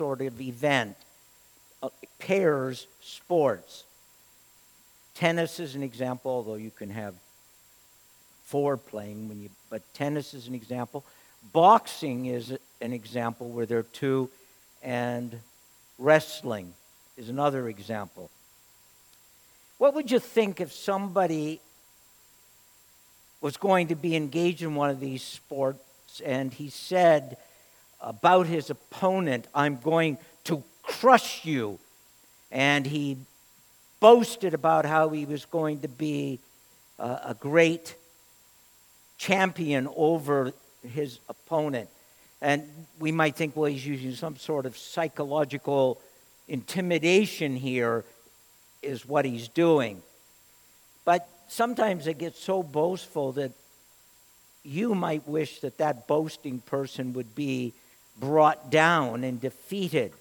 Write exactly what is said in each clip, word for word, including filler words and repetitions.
sort of event. Uh, pairs sports. Tennis is an example, although you can have four playing when you, but tennis is an example. Boxing is an example where there are two, and wrestling is another example. What would you think if somebody was going to be engaged in one of these sports and he said about his opponent, "I'm going to crush you," and he boasted about how he was going to be uh, a great champion over his opponent? And we might think, well, he's using some sort of psychological intimidation here is what he's doing. But sometimes it gets so boastful that you might wish that that boasting person would be brought down and defeated.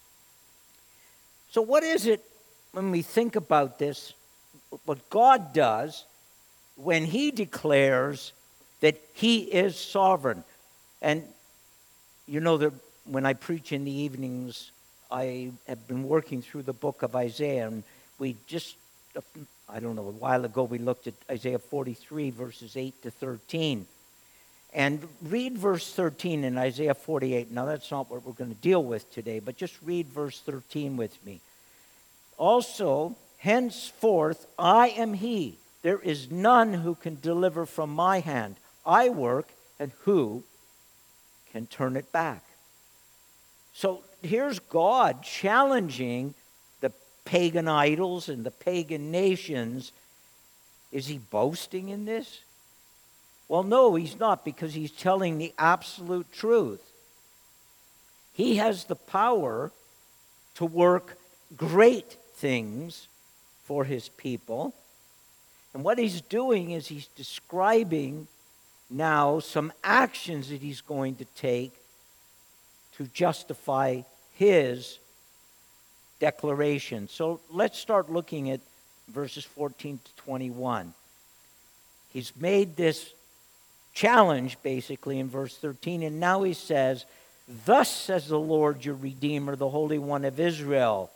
So what is it when we think about this, what God does when he declares that he is sovereign? And you know that when I preach in the evenings, I have been working through the book of Isaiah, and we just, I don't know, a while ago we looked at Isaiah forty-three, verses eight to thirteen. And read verse thirteen in Isaiah forty-eight. Now that's not what we're going to deal with today, but just read verse thirteen with me. "Also, henceforth I am he. There is none who can deliver from my hand. I work, and who can turn it back?" So here's God challenging the pagan idols and the pagan nations. Is he boasting in this? Well, no, he's not, because he's telling the absolute truth. He has the power to work great things for his people. And what he's doing is he's describing now some actions that he's going to take to justify his declaration. So let's start looking at verses fourteen to twenty-one. He's made this challenge basically in verse thirteen, and now he says, "Thus says the Lord your Redeemer, the Holy One of Israel."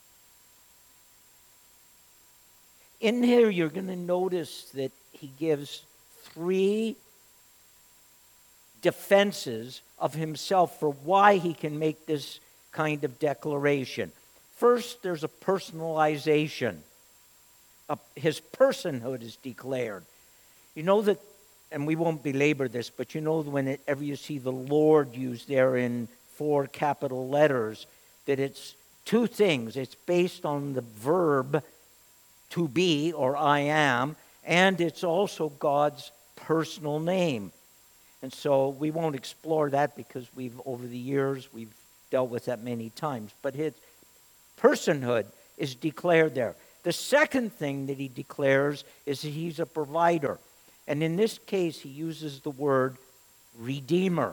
In here you're going to notice that he gives three defenses of himself for why he can make this kind of declaration. First, there's a personalization. Uh, his personhood is declared. You know that, and we won't belabor this, but you know whenever you see the Lord used there in four capital letters, that it's two things. It's based on the verb to be, or I am, and it's also God's personal name. And so we won't explore that because we've, over the years, we've dealt with that many times. But his personhood is declared there. The second thing that he declares is that he's a provider. And in this case, he uses the word Redeemer.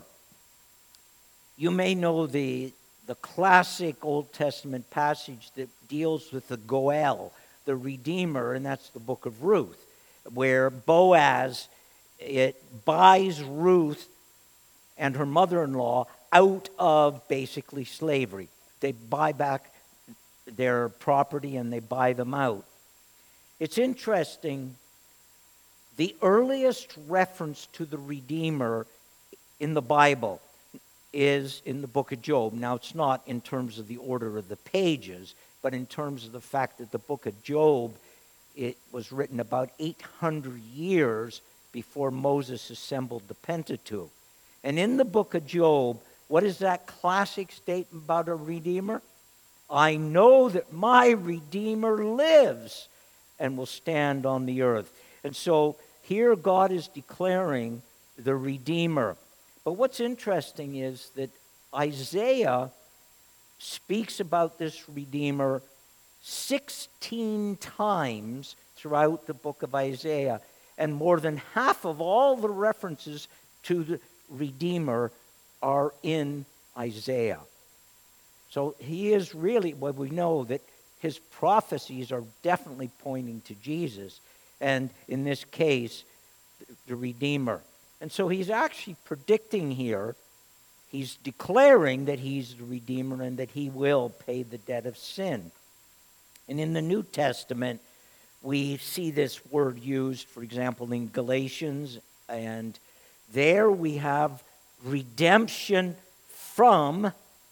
You may know the, the classic Old Testament passage that deals with the Goel, the Redeemer, and that's the book of Ruth, where Boaz, it buys Ruth and her mother-in-law out of basically slavery. They buy back their property and they buy them out. It's interesting, the earliest reference to the Redeemer in the Bible is in the book of Job. Now, it's not in terms of the order of the pages, but in terms of the fact that the book of Job, it was written about eight hundred years before Moses assembled the Pentateuch. And in the book of Job, what is that classic statement about a Redeemer? "I know that my Redeemer lives and will stand on the earth." And so here God is declaring the Redeemer. But what's interesting is that Isaiah speaks about this Redeemer sixteen times throughout the book of Isaiah. And more than half of all the references to the Redeemer are in Isaiah. So he is really, well, we know that his prophecies are definitely pointing to Jesus. And in this case, the Redeemer. And so he's actually predicting here He's declaring that he's the Redeemer and that he will pay the debt of sin. And in the New Testament, we see this word used, for example, in Galatians, and there we have redemption from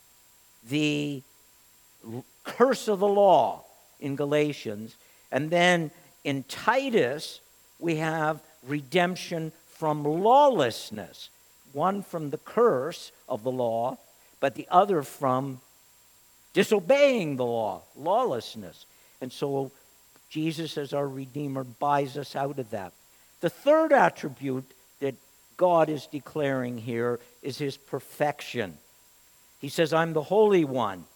the curse of the law in Galatians. And then in Titus, we have redemption from lawlessness. One from the curse of the law, but the other from disobeying the law, lawlessness. And so Jesus, as our Redeemer, buys us out of that. The third attribute that God is declaring here is his perfection. He says, I'm the Holy One.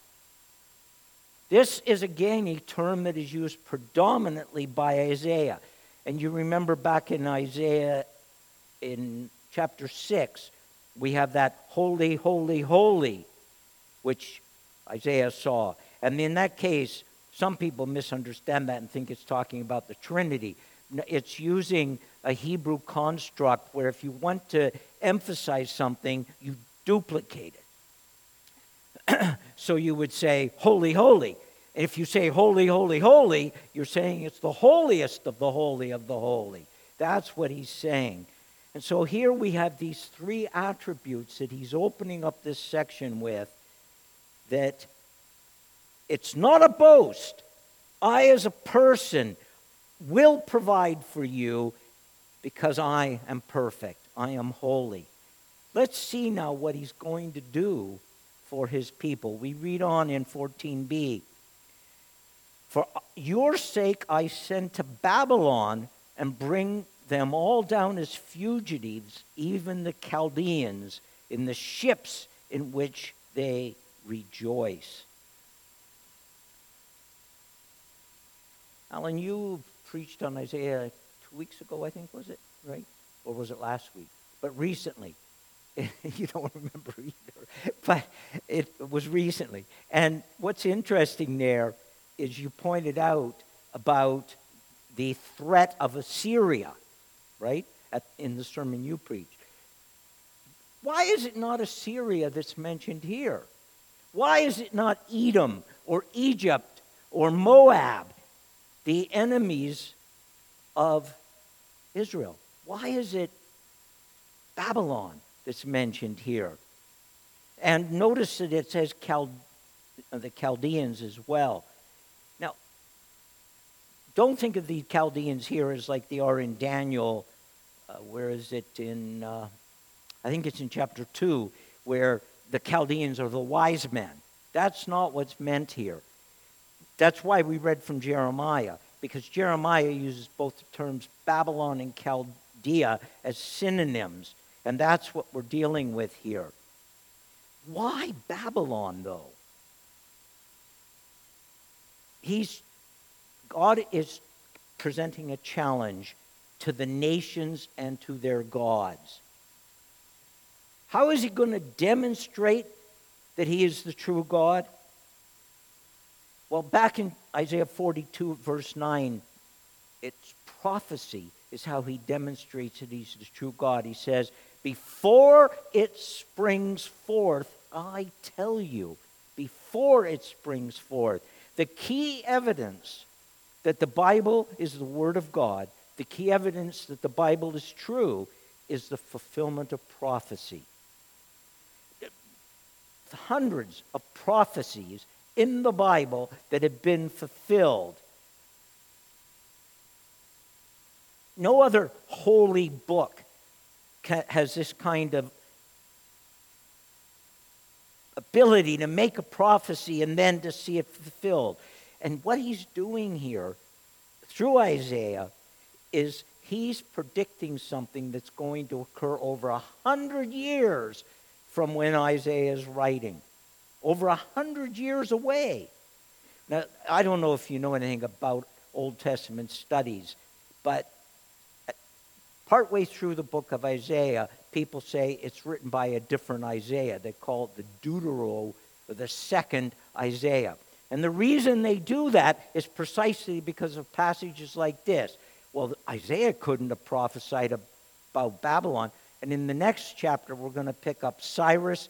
This is, again, a term that is used predominantly by Isaiah. And you remember back in Isaiah, in chapter six, we have that holy, holy, holy, which Isaiah saw. And in that case, some people misunderstand that and think it's talking about the Trinity. It's using a Hebrew construct where if you want to emphasize something, you duplicate it. So you would say, holy, holy. And if you say holy, holy, holy, you're saying it's the holiest of the holy of the holy. That's what he's saying. And so here we have these three attributes that he's opening up this section with, that it's not a boast. I, as a person, will provide for you because I am perfect. I am holy. Let's see now what he's going to do for his people. We read on in fourteen b. For your sake I send to Babylon and bring them all down as fugitives, even the Chaldeans, in the ships in which they rejoice. Alan, you preached on Isaiah two weeks ago, I think, was it? Right? Or was it last week? But recently. You don't remember either. But it was recently. And what's interesting there is you pointed out about the threat of Assyria, right, At, in the sermon you preached. Why is it not Assyria that's mentioned here? Why is it not Edom or Egypt or Moab, the enemies of Israel? Why is it Babylon that's mentioned here? And notice that it says Chal- the Chaldeans as well. Now, don't think of the Chaldeans here as like they are in Daniel. Uh, where is it in, uh, I think it's in chapter two, where the Chaldeans are the wise men. That's not what's meant here. That's why we read from Jeremiah, because Jeremiah uses both the terms Babylon and Chaldea as synonyms, and that's what we're dealing with here. Why Babylon, though? He's, God is presenting a challenge to the nations and to their gods. How is he going to demonstrate that he is the true God? Well, back in Isaiah forty-two, verse nine, it's prophecy is how he demonstrates that he's the true God. He says, before it springs forth, I tell you, before it springs forth. The key evidence that the Bible is the Word of God, the key evidence that the Bible is true, is the fulfillment of prophecy. Hundreds of prophecies in the Bible that have been fulfilled. No other holy book has this kind of ability to make a prophecy and then to see it fulfilled. And what he's doing here through Isaiah is he's predicting something that's going to occur over a hundred years from when Isaiah is writing. Over a hundred years away. Now, I don't know if you know anything about Old Testament studies, but partway through the book of Isaiah, people say it's written by a different Isaiah. They call it the Deutero, or the second Isaiah. And the reason they do that is precisely because of passages like this. Well, Isaiah couldn't have prophesied about Babylon. And in the next chapter, we're going to pick up Cyrus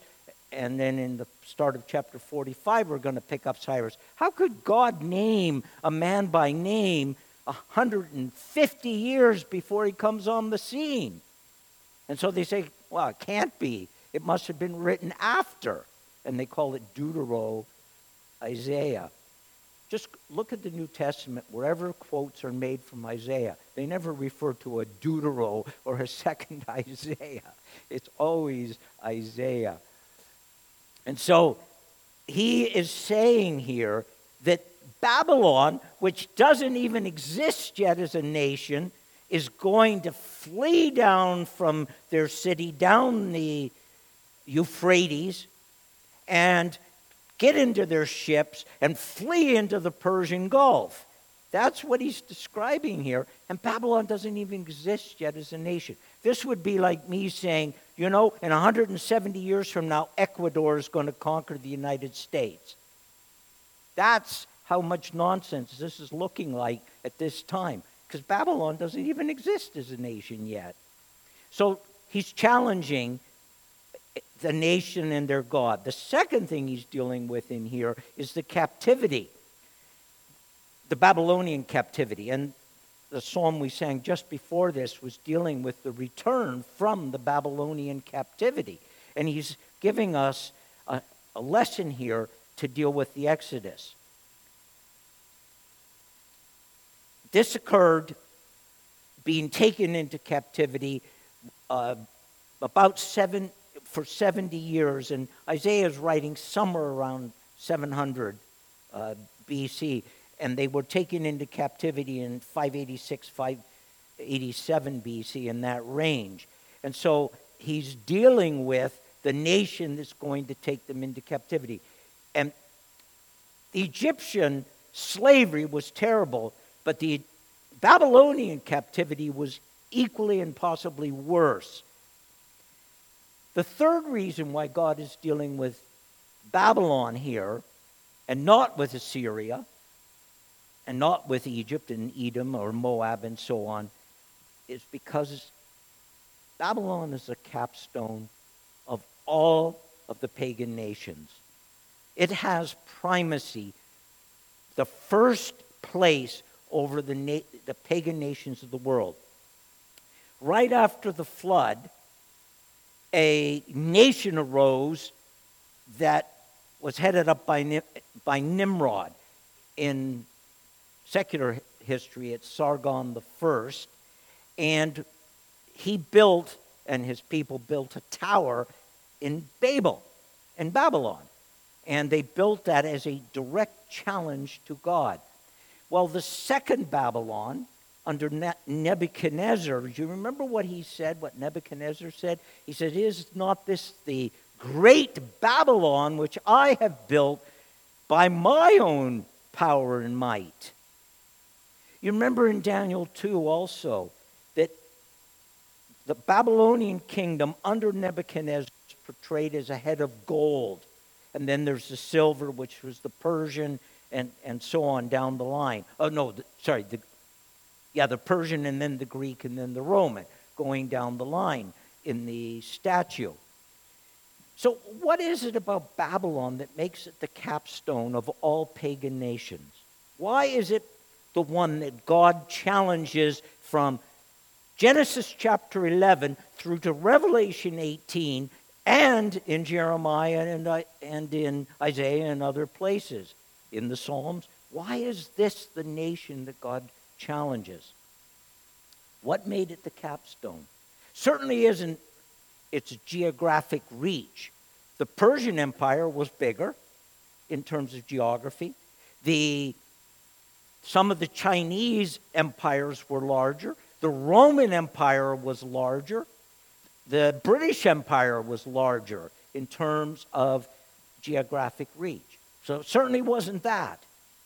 and then in the start of chapter forty-five, we're going to pick up Cyrus. How could God name a man by name one hundred fifty years before he comes on the scene? And so they say, well, it can't be. It must have been written after. And they call it Deutero-Isaiah. Just look at the New Testament, wherever quotes are made from Isaiah. They never refer to a Deutero or a second Isaiah. It's always Isaiah. And so he is saying here that Babylon, which doesn't even exist yet as a nation, is going to flee down from their city, down the Euphrates, and get into their ships and flee into the Persian Gulf. That's what he's describing here. And Babylon doesn't even exist yet as a nation. This would be like me saying, you know, in one hundred seventy years from now, Ecuador is going to conquer the United States. That's how much nonsense this is looking like at this time, because Babylon doesn't even exist as a nation yet. So he's challenging the nation and their God. The second thing he's dealing with in here is the captivity, the Babylonian captivity. And the psalm we sang just before this was dealing with the return from the Babylonian captivity. And he's giving us a, a lesson here to deal with the Exodus. This occurred, being taken into captivity uh, about seven for seventy years, and Isaiah is writing somewhere around seven hundred uh, B C, and they were taken into captivity in five eighty-six, five eighty-seven B C, in that range. And so he's dealing with the nation that's going to take them into captivity. And the Egyptian slavery was terrible, but the Babylonian captivity was equally and possibly worse. The third reason why God is dealing with Babylon here, and not with Assyria, and not with Egypt and Edom or Moab and so on, is because Babylon is a capstone of all of the pagan nations. It has primacy, the first place over the, na- the pagan nations of the world. Right after the flood, a nation arose that was headed up by, by Nimrod. In secular history, it's Sargon the First, and he built, and his people built a tower in Babel, in Babylon. And they built that as a direct challenge to God. Well, the second Babylon, under Nebuchadnezzar, do you remember what he said, what Nebuchadnezzar said? He said, is not this the great Babylon which I have built by my own power and might? You remember in Daniel two also that the Babylonian kingdom under Nebuchadnezzar is portrayed as a head of gold. And then there's the silver, which was the Persian, and, and so on down the line. Oh, no, the, sorry, the Yeah, the Persian and then the Greek and then the Roman going down the line in the statue. So what is it about Babylon that makes it the capstone of all pagan nations? Why is it the one that God challenges from Genesis chapter eleven through to Revelation eighteen and in Jeremiah and, and in Isaiah and other places in the Psalms? Why is this the nation that God challenges? What made it the capstone? Certainly isn't its geographic reach. The Persian Empire was bigger in terms of geography. The, some of the Chinese empires were larger. The Roman Empire was larger. The British Empire was larger in terms of geographic reach. So it certainly wasn't that.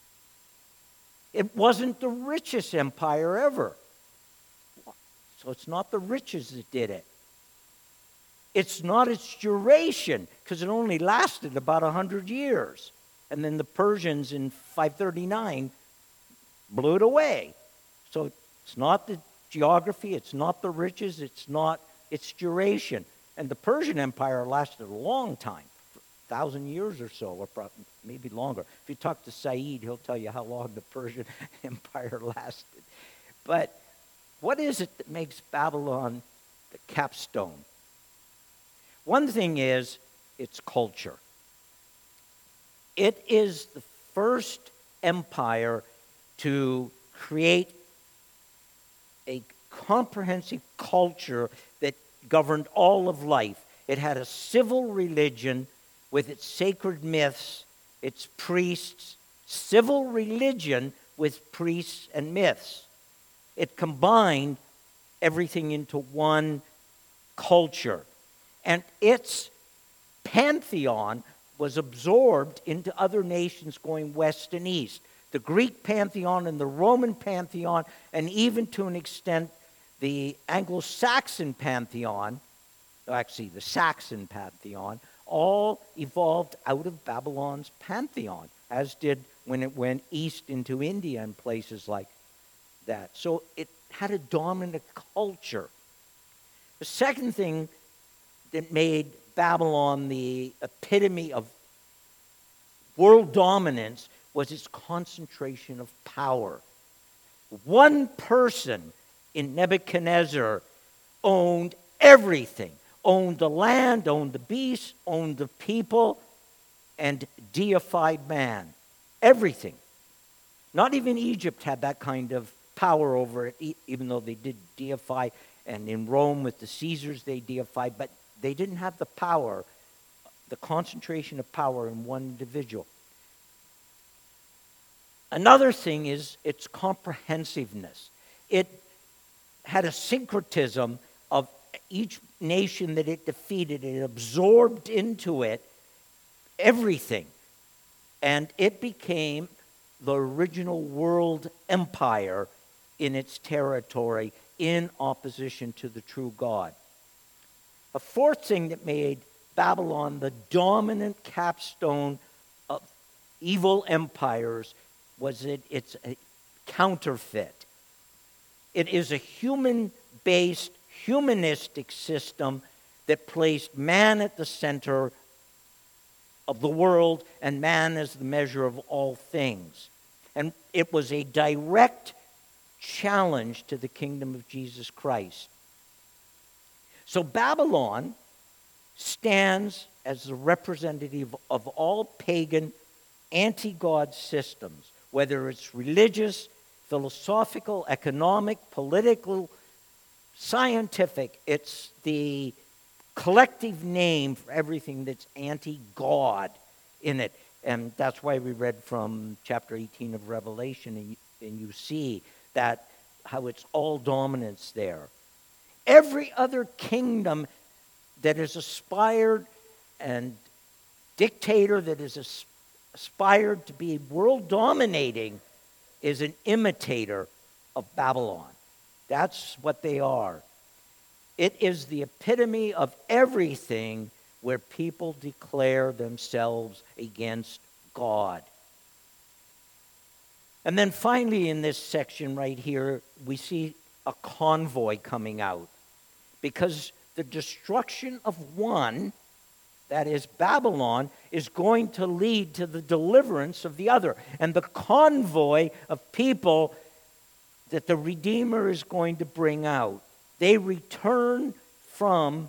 It wasn't the richest empire ever. So it's not the riches that did it. It's not its duration, because it only lasted about one hundred years. And then the Persians in five thirty-nine blew it away. So it's not the geography, it's not the riches, it's not its duration. And the Persian Empire lasted a long time, thousand years or so, or pro- maybe longer. If you talk to Said, he'll tell you how long the Persian Empire lasted. But what is it that makes Babylon the capstone? One thing is its culture. It is the first empire to create a comprehensive culture that governed all of life. It had a civil religion with its sacred myths, its priests, civil religion with priests and myths. It combined everything into one culture. And its pantheon was absorbed into other nations going west and east. The Greek pantheon and the Roman pantheon, and even to an extent the Anglo-Saxon pantheon, actually the Saxon pantheon, all evolved out of Babylon's pantheon, as did when it went east into India and places like that. So it had a dominant culture. The second thing that made Babylon the epitome of world dominance was its concentration of power. One person in Nebuchadnezzar owned everything, owned the land, owned the beasts, owned the people, and deified man. Everything. Not even Egypt had that kind of power over it, even though they did deify, and in Rome with the Caesars they deified, but they didn't have the power, the concentration of power in one individual. Another thing is its comprehensiveness. It had a syncretism of each nation that it defeated. It absorbed into it everything. And it became the original world empire in its territory in opposition to the true God. A fourth thing that made Babylon the dominant capstone of evil empires was that it's a counterfeit. It is a human-based, humanistic system that placed man at the center of the world and man as the measure of all things. And it was a direct challenge to the kingdom of Jesus Christ. So Babylon stands as the representative of all pagan, anti-God systems, whether it's religious, philosophical, economic, political, scientific. It's the collective name for everything that's anti-God in it. And that's why we read from chapter eighteen of Revelation, and you, and you see that how it's all dominance there. Every other kingdom that has aspired and dictator that has as- aspired to be world dominating is an imitator of Babylon. That's what they are. It is the epitome of everything where people declare themselves against God. And then finally in this section right here, we see a convoy coming out. Because the destruction of one, that is Babylon, is going to lead to the deliverance of the other. And the convoy of people that the Redeemer is going to bring out, they return from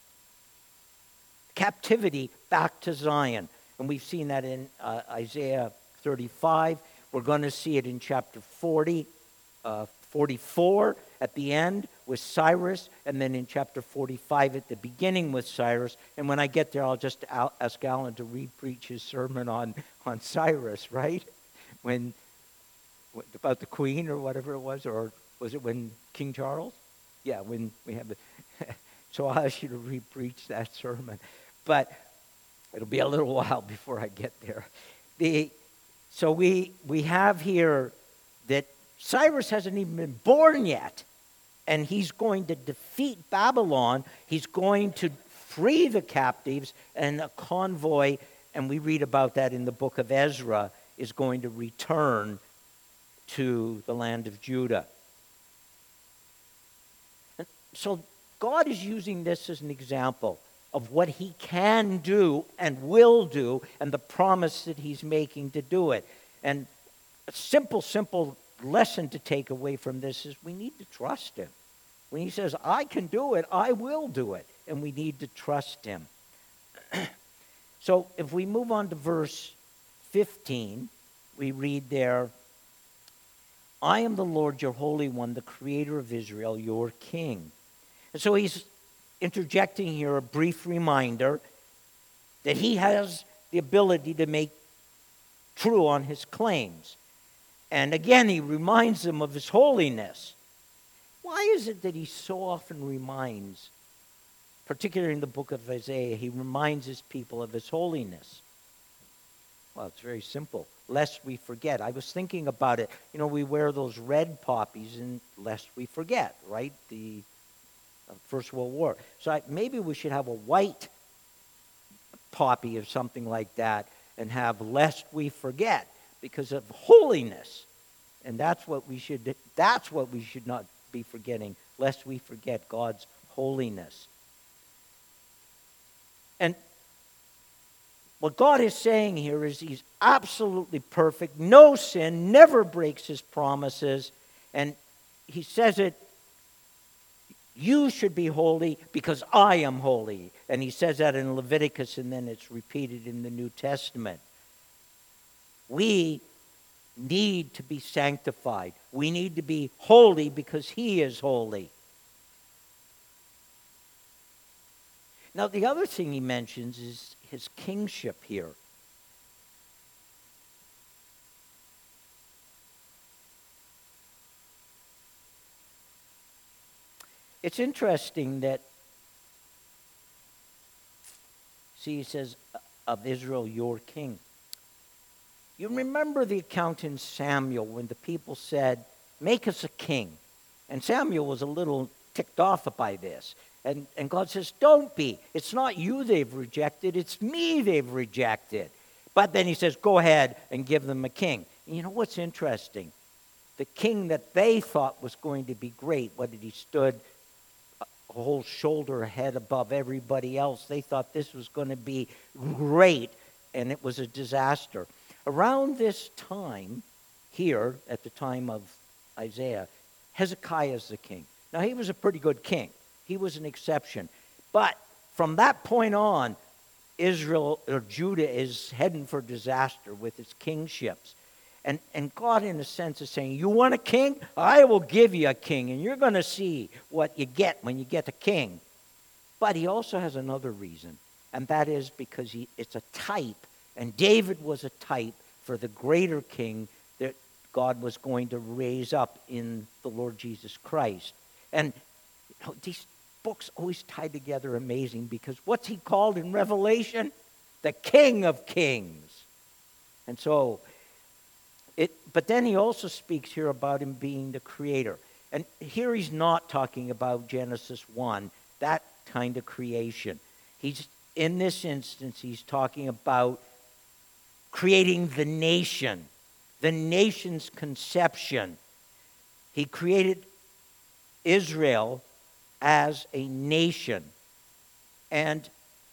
captivity back to Zion. And we've seen that in uh, Isaiah thirty-five. We're going to see it in chapter forty, uh, forty-four at the end with Cyrus, and then in chapter forty-five at the beginning with Cyrus. And when I get there, I'll just ask Alan to re-preach his sermon on, on Cyrus, right? When, about the Queen or whatever it was, or was it when King Charles? Yeah, when we have the... So I'll ask you to re-preach that sermon. But it'll be a little while before I get there. The, so we we have here that Cyrus hasn't even been born yet. And he's going to defeat Babylon. He's going to free the captives, and a convoy, and we read about that in the book of Ezra, is going to return to the land of Judah. And so God is using this as an example. of what he can do and will do and the promise that he's making to do it. And a simple, simple lesson to take away from this is we need to trust him. When he says, I can do it, I will do it. And we need to trust him. So if we move on to verse fifteen, we read there, I am the Lord your Holy One, the Creator of Israel, your King. And so he's interjecting here a brief reminder that he has the ability to make true on his claims. And again, he reminds them of his holiness. Why is it that he so often reminds, particularly in the book of Isaiah, he reminds his people of his holiness? Well, it's very simple. Lest we forget. I was thinking about it. You know, we wear those red poppies, and lest we forget, right? The uh, First World War. So I, maybe we should have a white poppy or something like that, and have lest we forget, because of holiness. And that's what we should. That's what we should not be forgetting, lest we forget God's holiness. And what God is saying here is he's absolutely perfect, no sin, never breaks his promises. And he says it, you should be holy because I am holy. And he says that in Leviticus, and then it's repeated in the New Testament. We need to be sanctified. We need to be holy because he is holy. Now, the other thing he mentions is his kingship here. It's interesting that, see, he says, of Israel, your king. You remember the account in Samuel when the people said, make us a king. And Samuel was a little ticked off by this. And, and God says, don't be. It's not you they've rejected. It's me they've rejected. But then he says, go ahead and give them a king. And you know what's interesting? The king that they thought was going to be great, what did he stood a whole shoulder head above everybody else. They thought this was going to be great, and it was a disaster. Around this time, here, at the time of Isaiah, Hezekiah is the king. Now, he was a pretty good king. He was an exception. But from that point on, Israel, or Judah, is heading for disaster with its kingships. And, and God, in a sense, is saying, you want a king? I will give you a king, and you're going to see what you get when you get a king. But he also has another reason, and that is because he, it's a type. And David was a type for the greater king that God was going to raise up in the Lord Jesus Christ. And you know, these books always tie together amazing, because what's he called in Revelation? The King of Kings. And so, it, but then he also speaks here about him being the creator. And here he's not talking about Genesis one, that kind of creation. He's, in this instance, he's talking about creating the nation, the nation's conception. He created Israel as a nation. And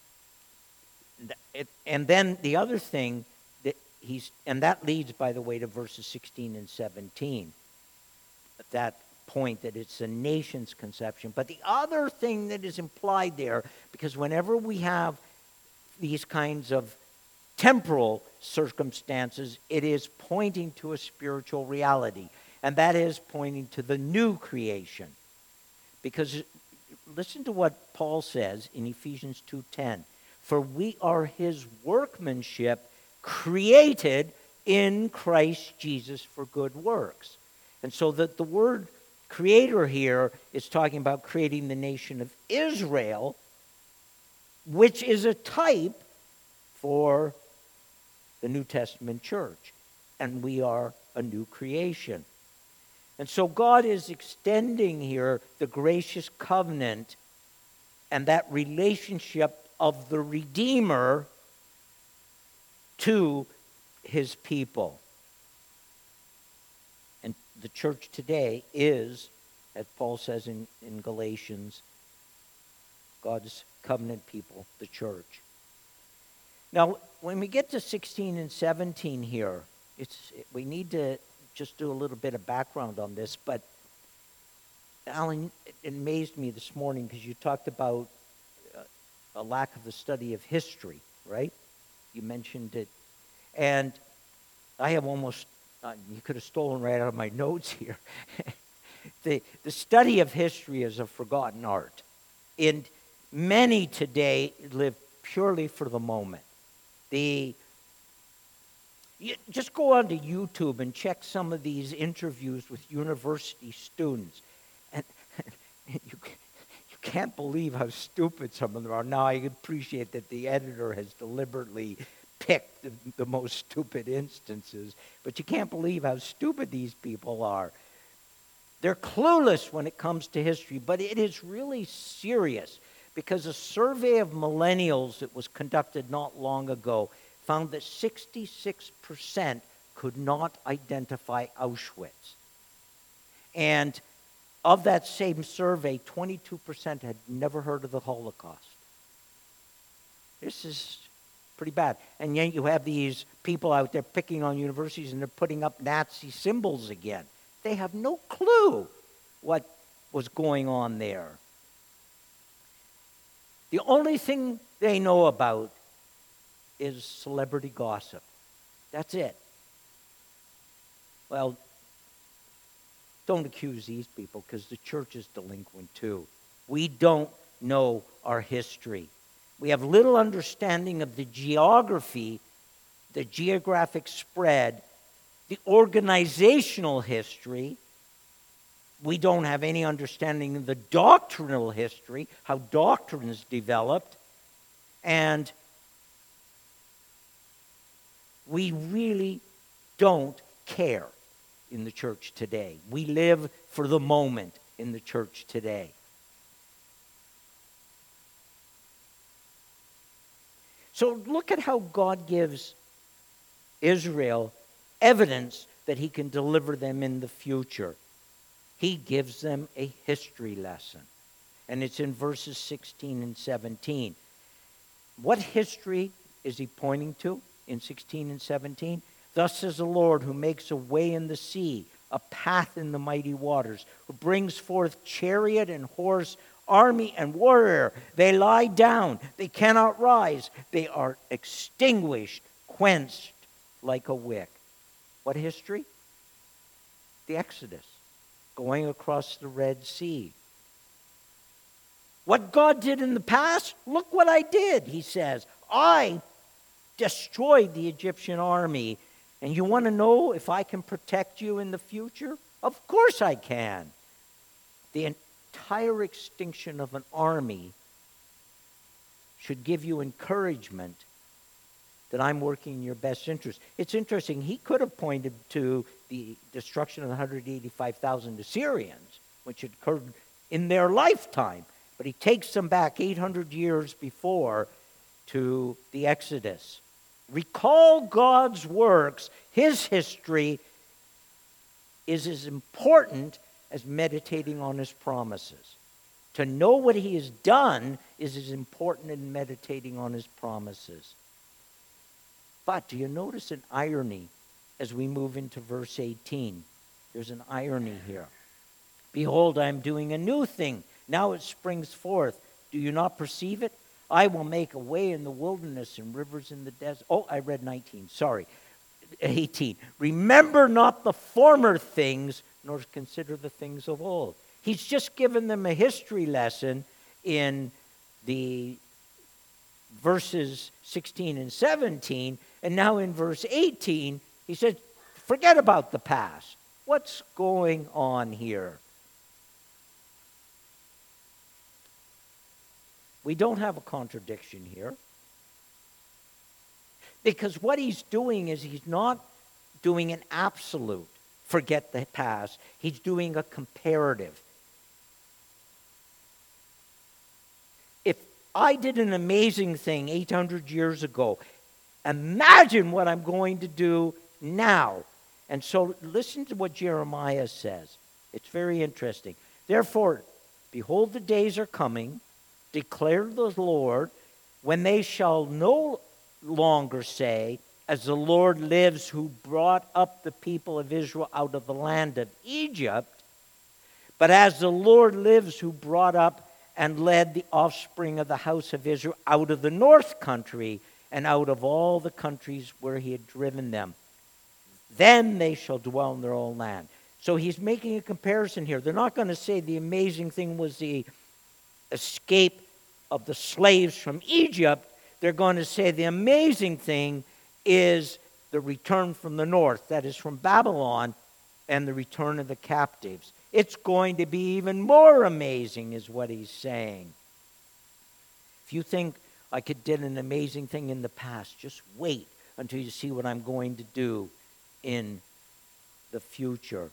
it, and then the other thing that he's, and that leads, by the way, to verses sixteen and seventeen, at that point that it's a nation's conception. But the other thing that is implied there, because whenever we have these kinds of temporal circumstances, it is pointing to a spiritual reality, and that is pointing to the new creation. Because listen to what Paul says in Ephesians two ten. For we are his workmanship, created in Christ Jesus for good works. And so that the word creator here is talking about creating the nation of Israel, which is a type for the New Testament church. And we are a new creation. And so God is extending here the gracious covenant and that relationship of the Redeemer to his people. And the church today is, as Paul says in, in Galatians, God's covenant people, the church. Now, when we get to sixteen and seventeen here, it's we need to just do a little bit of background on this, but Alan, it amazed me this morning because you talked about uh, a lack of the study of history, right? You mentioned it. And I have almost, uh, you could have stolen right out of my notes here. the, the study of history is a forgotten art. And many today live purely for the moment. The you just go onto YouTube and check some of these interviews with university students. And you, you can't believe how stupid some of them are. Now, I appreciate that the editor has deliberately picked the, the most stupid instances, but you can't believe how stupid these people are. They're clueless when it comes to history, but it is really serious because a survey of millennials that was conducted not long ago found that sixty-six percent could not identify Auschwitz. And of that same survey, twenty-two percent had never heard of the Holocaust. This is pretty bad. And yet you have these people out there picking on universities and they're putting up Nazi symbols again. They have no clue what was going on there. The only thing they know about is celebrity gossip. That's it. Well, don't accuse these people because the church is delinquent too. We don't know our history. We have little understanding of the geography, the geographic spread, the organizational history. We don't have any understanding of the doctrinal history, how doctrines developed. And we really don't care in the church today. We live for the moment in the church today. So look at how God gives Israel evidence that he can deliver them in the future. He gives them a history lesson. And it's in verses sixteen and seventeen. What history is he pointing to in sixteen and seventeen? Thus says the Lord, who makes a way in the sea, a path in the mighty waters, who brings forth chariot and horse, army and warrior. They lie down, they cannot rise. They are extinguished, quenched like a wick. What history? The Exodus, going across the Red Sea. What God did in the past, look what I did, he says. I destroyed the Egyptian army. And you want to know if I can protect you in the future? Of course I can. The entire extinction of an army should give you encouragement that I'm working in your best interest. It's interesting, he could have pointed to the destruction of one hundred eighty-five thousand Assyrians, which had occurred in their lifetime. But he takes them back eight hundred years before to the Exodus. Recall God's works. His history is as important as meditating on his promises. To know what he has done is as important as meditating on his promises. But do you notice an irony as we move into verse eighteen? There's an irony here. Behold, I am doing a new thing. Now it springs forth. Do you not perceive it? I will make a way in the wilderness and rivers in the desert. Oh, I read nineteen. Sorry. eighteen. Remember not the former things, nor consider the things of old. He's just given them a history lesson in the verses sixteen and seventeen. And now in verse eighteen, he said, forget about the past. What's going on here? We don't have a contradiction here. Because what he's doing is he's not doing an absolute, forget the past. He's doing a comparative. If I did an amazing thing eight hundred years ago, imagine what I'm going to do now. And so listen to what Jeremiah says. It's very interesting. Therefore, behold, the days are coming, declared the Lord, when they shall no longer say, as the Lord lives who brought up the people of Israel out of the land of Egypt, but as the Lord lives who brought up and led the offspring of the house of Israel out of the north country and out of all the countries where he had driven them. Then they shall dwell in their own land. So he's making a comparison here. They're not going to say the amazing thing was the escape of the slaves from Egypt. They're going to say the amazing thing is the return from the north, that is from Babylon, and the return of the captives. It's going to be even more amazing, is what he's saying. If you think I could did an amazing thing in the past, just wait until you see what I'm going to do in the future.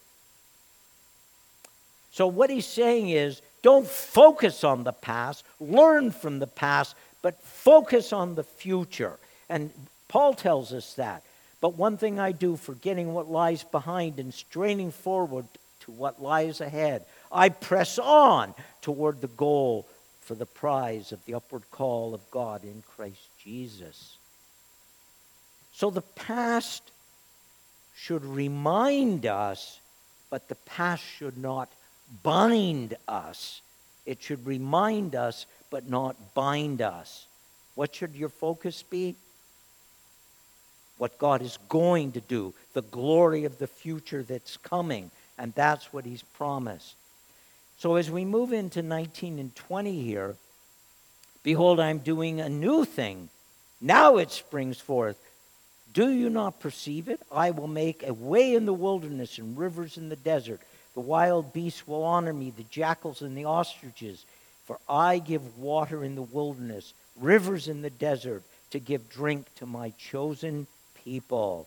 So what he's saying is, don't focus on the past, learn from the past, but focus on the future. And Paul tells us that. But one thing I do, forgetting what lies behind and straining forward to what lies ahead, I press on toward the goal for the prize of the upward call of God in Christ Jesus. So the past should remind us, but the past should not bind us. It should remind us, but not bind us. What should your focus be? What God is going to do, the glory of the future that's coming, and that's what he's promised. So as we move into nineteen and twenty here, behold, I'm doing a new thing. Now it springs forth. Do you not perceive it? I will make a way in the wilderness and rivers in the desert. The wild beasts will honor me, the jackals and the ostriches. For I give water in the wilderness, rivers in the desert, to give drink to my chosen people.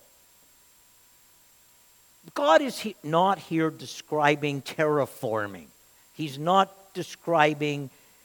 God is he, not here describing terraforming. He's not describing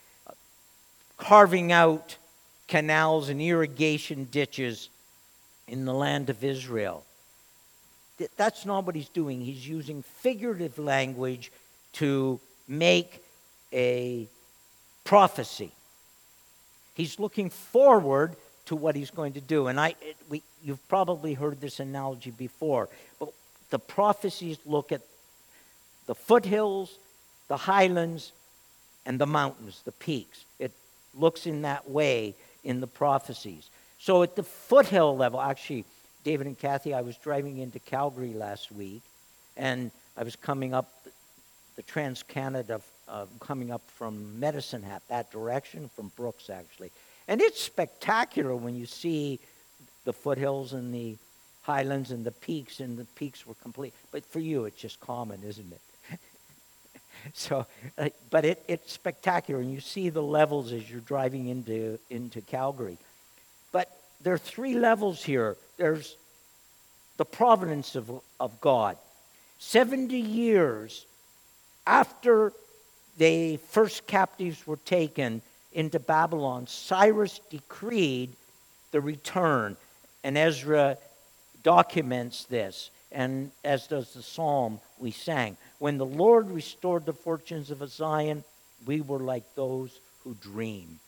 carving out canals and irrigation ditches in the land of Israel. That's not what he's doing. He's using figurative language to make a prophecy. He's looking forward to what he's going to do. And I, it, we, you've probably heard this analogy before, but the prophecies look at the foothills, the highlands, and the mountains, the peaks. It looks in that way in the prophecies. So at the foothill level, actually, David and Kathy, I was driving into Calgary last week, and I was coming up the Trans-Canada, uh, coming up from Medicine Hat, that direction, from Brooks, actually. And it's spectacular when you see the foothills and the highlands and the peaks, and the peaks were complete. But for you, it's just common, isn't it? so, uh, but it, it's spectacular, and you see the levels as you're driving into, into Calgary. But there are three levels here. There's the providence of, of God. seventy years after the first captives were taken into Babylon, Cyrus decreed the return. And Ezra documents this, and as does the psalm we sang. When the Lord restored the fortunes of Zion, we were like those who dream.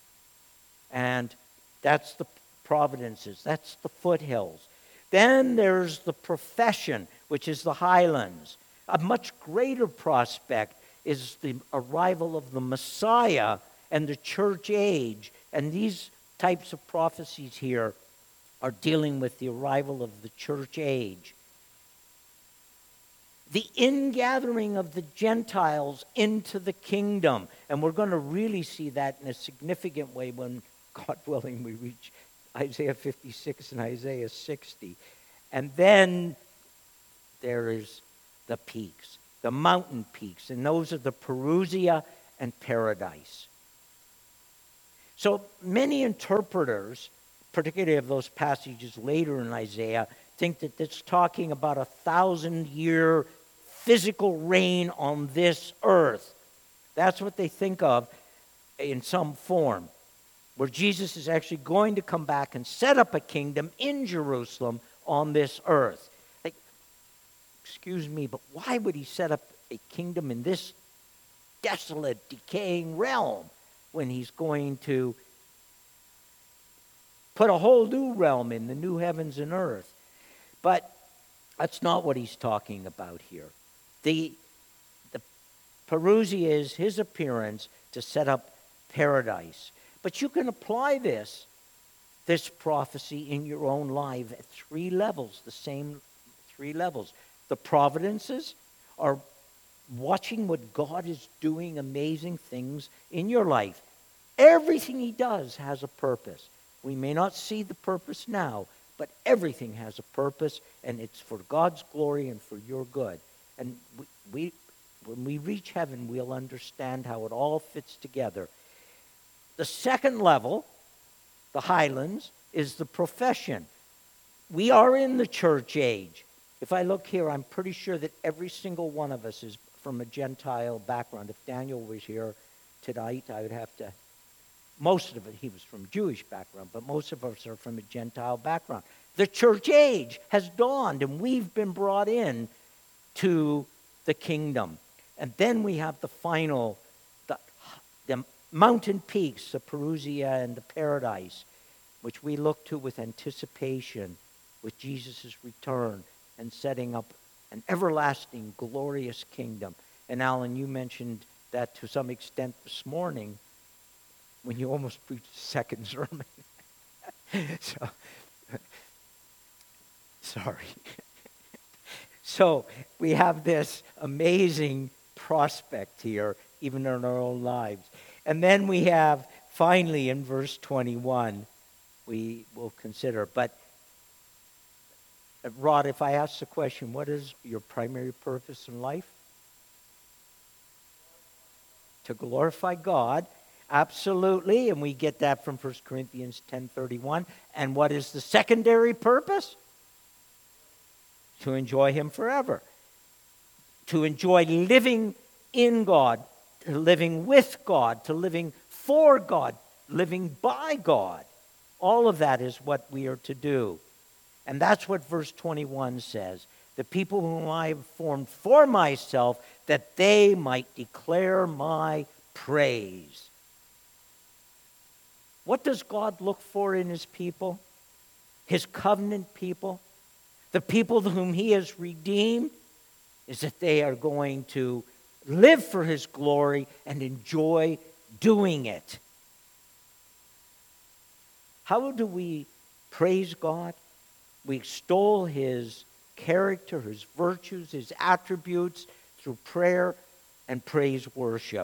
And that's the providences. That's the foothills. Then there's the profession, which is the highlands. A much greater prospect is the arrival of the Messiah and the church age. And these types of prophecies here are dealing with the arrival of the church age. The ingathering of the Gentiles into the kingdom. And we're going to really see that in a significant way when, God willing, we reach Isaiah fifty-six and Isaiah sixty. And then there is the peaks, the mountain peaks, and those are the Perusia and Paradise. So many interpreters, particularly of those passages later in Isaiah, think that it's talking about a thousand-year physical reign on this earth. That's what they think of in some form, where Jesus is actually going to come back and set up a kingdom in Jerusalem on this earth. Like, excuse me, but why would he set up a kingdom in this desolate, decaying realm? when he's going to put a whole new realm in, the new heavens and earth. But that's not what he's talking about here. The, the parousia is his appearance to set up paradise. But you can apply this, this prophecy in your own life at three levels, the same three levels. The providences are watching what God is doing, amazing things in your life. Everything he does has a purpose. We may not see the purpose now, but everything has a purpose, and it's for God's glory and for your good. And we, we when we reach heaven, we'll understand how it all fits together. The second level, the highlands, is the profession. We are in the church age. If I look here, I'm pretty sure that every single one of us is from a Gentile background. If Daniel was here tonight, I would have to, most of it, he was from Jewish background, but most of us are from a Gentile background. The church age has dawned, and we've been brought in to the kingdom. And then we have the final, the, the mountain peaks, the Parousia and the paradise, which we look to with anticipation, with Jesus' return and setting up an everlasting, glorious kingdom. And Alan, you mentioned that to some extent this morning when you almost preached the second sermon. so, sorry. So we have this amazing prospect here, even in our own lives. And then we have, finally, in verse twenty-one, we will consider. But, uh, Rod, if I ask the question, what is your primary purpose in life? To glorify God. Absolutely. And we get that from First Corinthians ten thirty-one. And what is the secondary purpose? To enjoy him forever. To enjoy living in God, to living with God, to living for God, living by God. All of that is what we are to do. And that's what verse twenty-one says. The people whom I have formed for myself, that they might declare my praise. What does God look for in his people? His covenant people? The people whom he has redeemed? Is that they are going to live for his glory and enjoy doing it. How do we praise God? We extol his character, his virtues, his attributes through prayer and praise worship.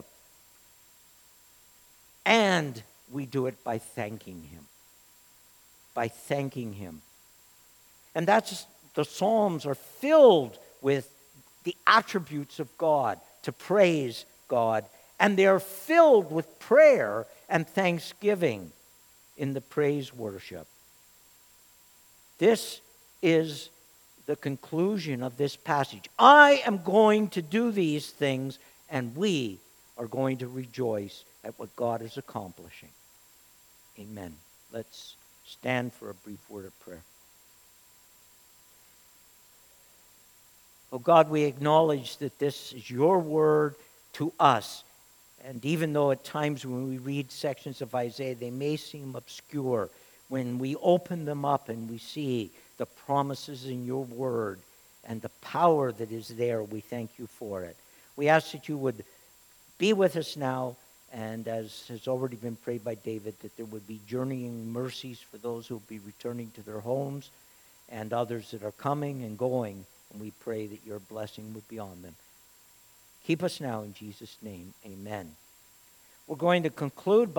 And we do it by thanking him. By thanking him. And that's, the Psalms are filled with the attributes of God, to praise God. And they are filled with prayer and thanksgiving in the praise worship. This is the conclusion of this passage. I am going to do these things, and we are going to rejoice at what God is accomplishing. Amen. Let's stand for a brief word of prayer. Oh God, we acknowledge that this is your word to us. And even though at times when we read sections of Isaiah, they may seem obscure, when we open them up and we see the promises in your word and the power that is there, we thank you for it. We ask that you would be with us now, and as has already been prayed by David, that there would be journeying mercies for those who will be returning to their homes and others that are coming and going. And we pray that your blessing would be on them. Keep us now in Jesus' name. Amen. We're going to conclude by